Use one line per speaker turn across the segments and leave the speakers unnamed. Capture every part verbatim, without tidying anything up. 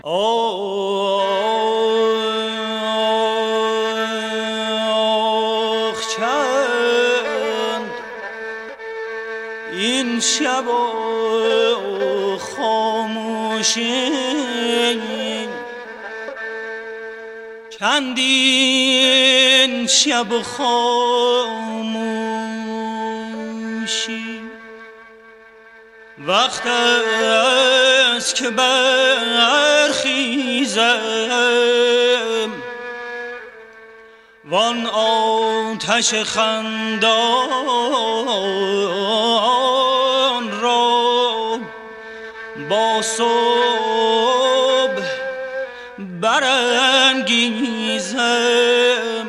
آخ چند این شب و خاموشی، چندین شب و خاموشی، وقت است که برخیزم وان آتش خندان را با صبح برانگیزم.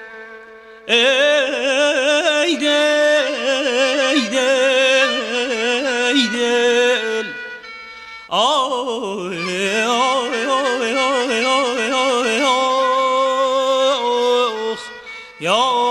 ای دل ای دل ای دل آی آی آی آی آی آی آخ یا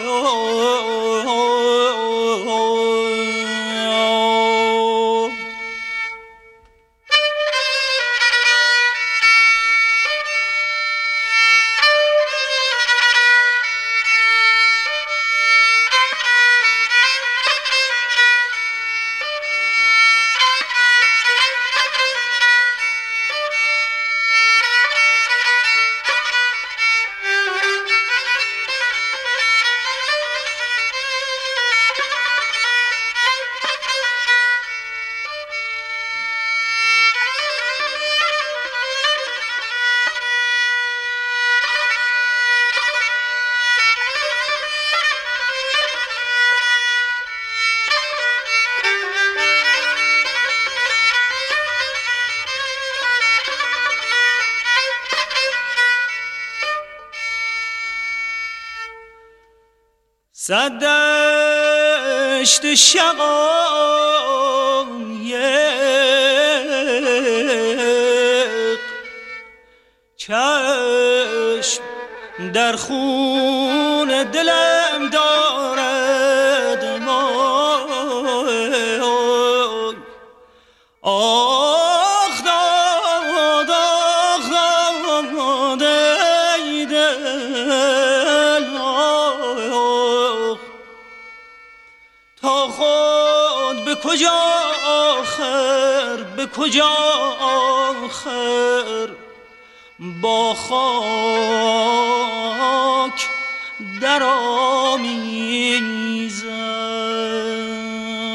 صد دشت شقایق چشم در خون دلم دارد. آخ داد آخ داد ای دل تا خود به کجا آخر به کجا آخر با خاک در آمیزم.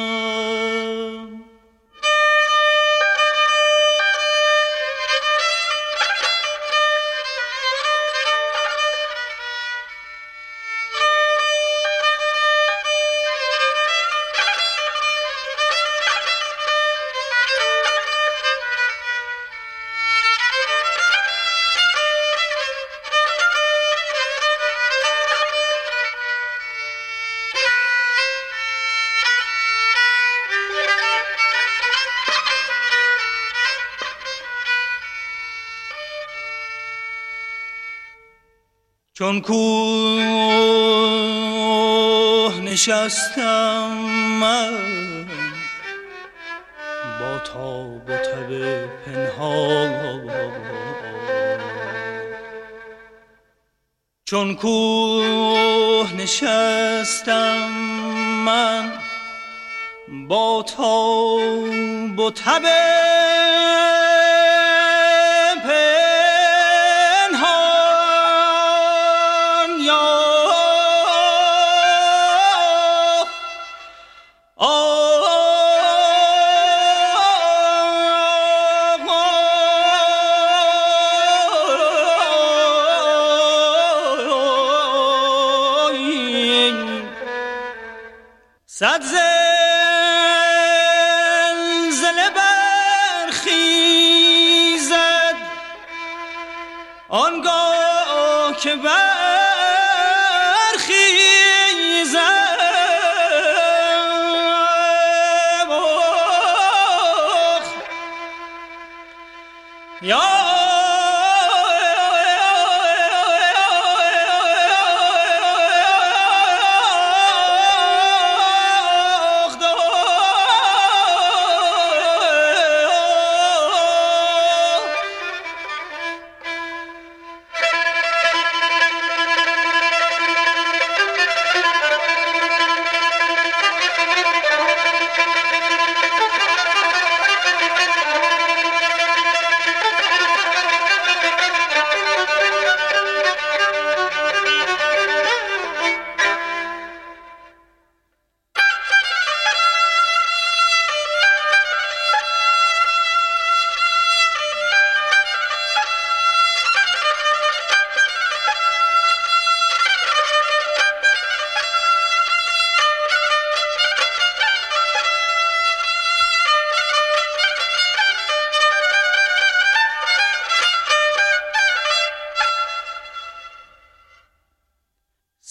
چون کوه نشستم من با تاب و تب پنهان، چون کوه نشستم من با تاب و تب صد زلزله برخیزد آنگاه که برخیزد یا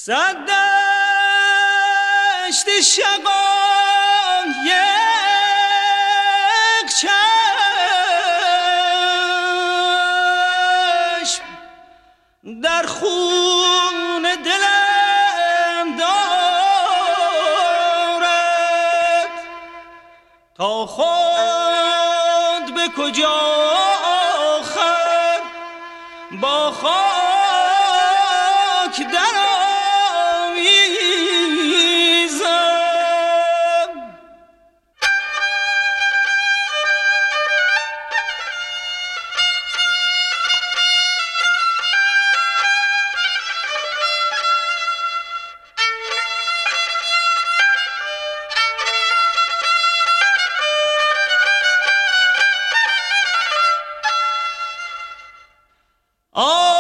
صد دشت شقایق چشم در خون دلم دارد، تا خود به کجا آخر با خاک در آه